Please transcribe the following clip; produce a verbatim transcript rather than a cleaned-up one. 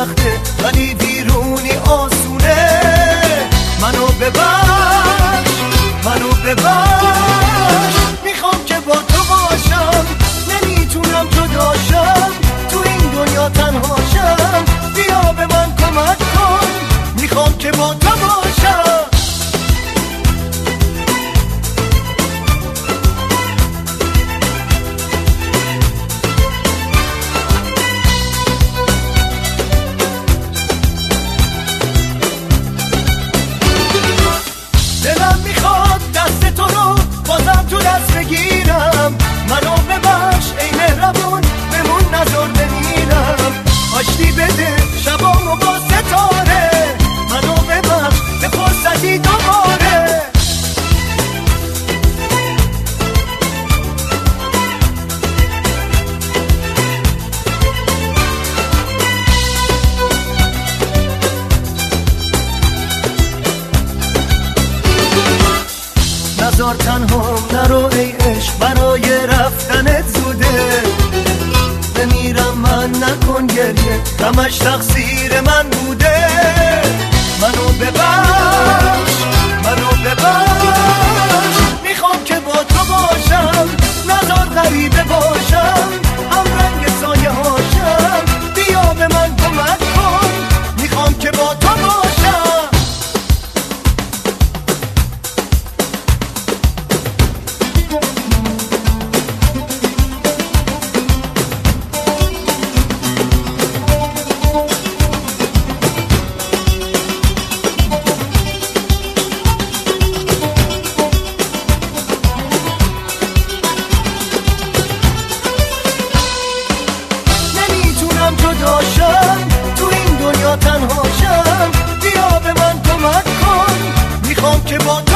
سخته ولی بیرونی آسونه. منو ببخش منو ببخش، میخوام که با تو باشم، نمیتونم جداشم، تو این دنیا تنهاشم. بیا به من کمک کن، میخوام که با تو باشم. دلم میخواد دست تو رو بازم تو دست بگیرم. منو ببخش ای مهربون، بمون نذار بمیرم. آشتی بده شبامو با ستاره، منو ببخش به فرصتی دوباره. نذار تنها نرو ای عشق، برای رفتنت زوده. بمیرم من نکن گریه، همش تقصیر من بوده. منو ببخش منو ببخش، میخوام که با تو باشم، نذار غریبه باشم، هم رنگ سایه هاشم. بیا به من کمک کن، میخوام که با تو باشم. جداشم، تو این دنیا تنهاشم. بیا به من کمک کن، میخوام که با